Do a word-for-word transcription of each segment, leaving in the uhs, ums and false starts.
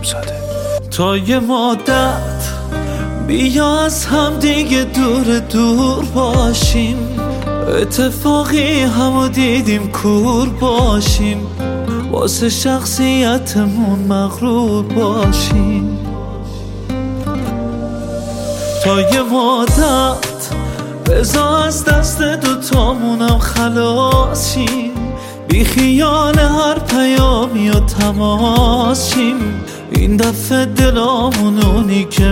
زاده. تا یه مدت بیا از هم دیگه دور دور باشیم، اتفاقی همو دیدیم کور باشیم، واسه شخصیتمون مغرور باشیم. تا یه مدت بذار از دست دوتامونم خلاص شیم، بی خیال هر پیامی و تماس شیم، این دفعه دلامون اونی که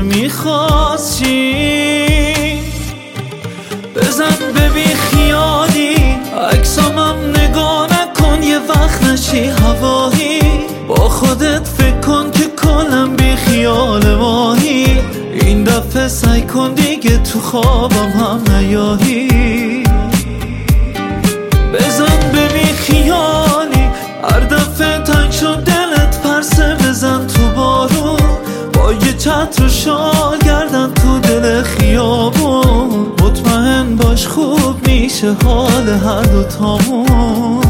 میخواستیم. بزن به بی خیالی عکسامم نگاه نکن، یه وقت نشی هوایی، با خودت فکر کن که کلم بی خیال ماهی، این دفعه سعی کن دیگه تو خوابم هم نیایی. بزن به بی خیالی هر دفعه تنگ شد دلت پرسه، بزن تو بارون با یه چتر و شال گردن تو دل خیابون، مطمئن باش خوب میشه حال هر دوتامون.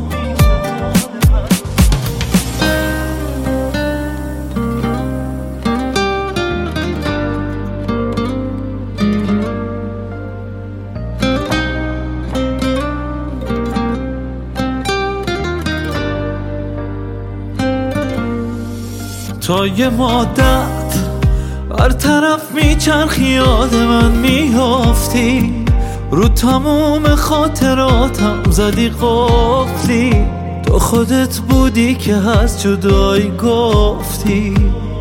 تا یه مدت هر طرف میچرخی یاد من میافتی، رو تموم خاطراتم زدی قفلی، تو خودت بودی که از جدایی گفتی.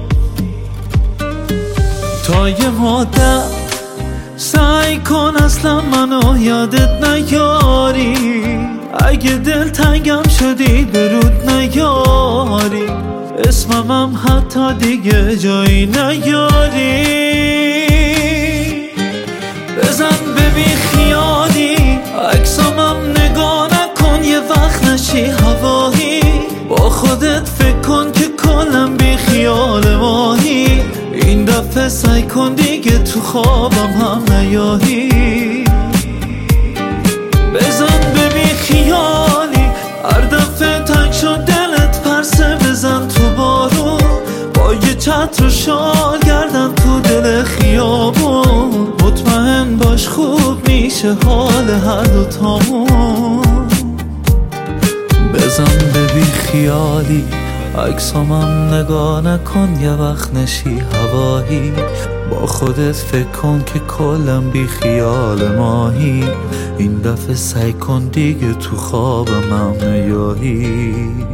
تا یه مدت سعی کن اصلا منو یادت نیاری، اگه دل تنگم شدی برود نیاری، اسممم حتی دیگه جایی نیاری. بزن به بی خیالی عکسامم نگاه نکن، یه وقت نشی هوایی، با خودت فکر کن که کلم بی خیال ماهی، این دفعه سعی کن دیگه تو خوابم هم نیایی. بزن به بی خیالی هر دفعه تنگ شد دلت پرسه، بزن تو بارون با یه چتر و شال گردن تو دل خیابون، مطمئن باش خوب میشه حال هر دوتامون. بزن به بی خیالی عکسامم نگاه نکن، یه وقت نشی هوایی، با خودت فکر کن که کلم بی خیال ماهی، این دفعه سعی کن دیگه تو خوابم هم نیایی.